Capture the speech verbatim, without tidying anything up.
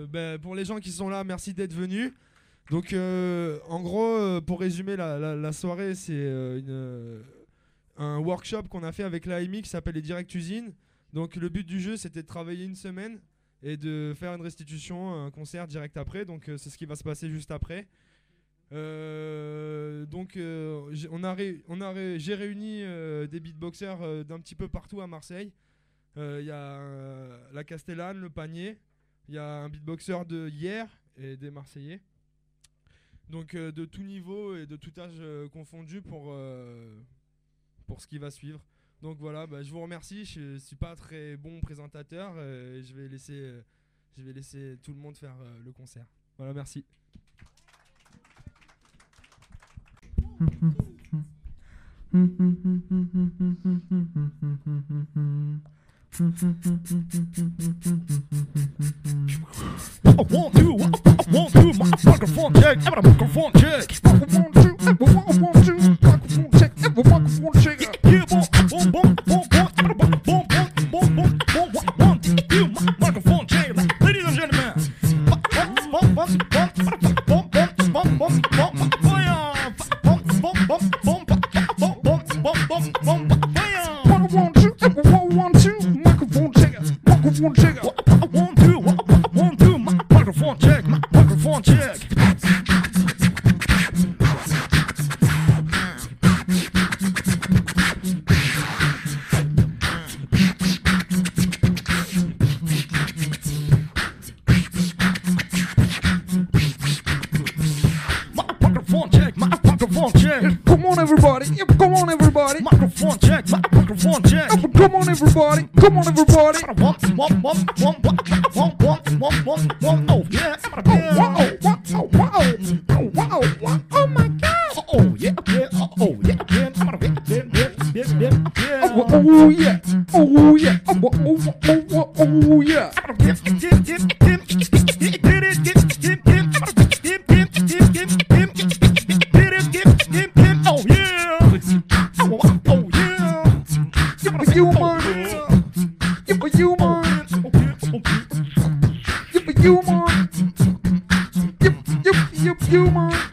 Ben, pour les gens qui sont là, merci d'être venus. Donc, euh, en gros, euh, pour résumer la, la, la soirée, c'est euh, une, euh, un workshop qu'on a fait avec l'A M I qui s'appelle les Direct Usines. Donc, le but du jeu, c'était de travailler une semaine et de faire une restitution, un concert direct après. Donc, euh, c'est ce qui va se passer juste après. Euh, donc, euh, j'ai, on a ré, on a ré, j'ai réuni euh, des beatboxers euh, d'un petit peu partout à Marseille. Il euh, y a euh, la Castellane, le Panier. Il y a un beatboxer de hier et des Marseillais. Donc euh, de tout niveau et de tout âge euh, confondu pour, euh, pour ce qui va suivre. Donc voilà, bah, je vous remercie. Je ne suis pas très bon présentateur. Euh, je, vais laisser, euh, je vais laisser tout le monde faire euh, le concert. Voilà, merci. One, two, one, two, microphone check, every microphone check. One, two, one, two, microphone check, every microphone check. Yeah, boom, boom, boom, boom, boom, boom, boom, boom, boom, boom, one, two, microphone check. Ladies and gentlemen, bum, bum, bum, bum, bum, bum, bum, bum, bum, fire. Bum, bum, bum, bum, bum, bum, bum, bum, bum, fire. One, one, two, one, one, two, microphone check, microphone check. One, two, one, two, microphone check, microphone check. Microphone check, microphone check. Come on everybody, yep, come on everybody. Microphone check, microphone check. Come on everybody, come on everybody. One, one, one, one, one, one, one, one, one, one. Oh yeah, oh wow, wow, wow, oh wow, wow, oh my God. Oh yeah, yeah, oh yeah, yeah, yeah, yeah, yeah, yeah. Oh yeah, oh yeah, oh oh oh oh yeah. Oh yeah! Oh yeah! Yippa you man! Yippa you man! Yippa you man! Yip yip yip you man!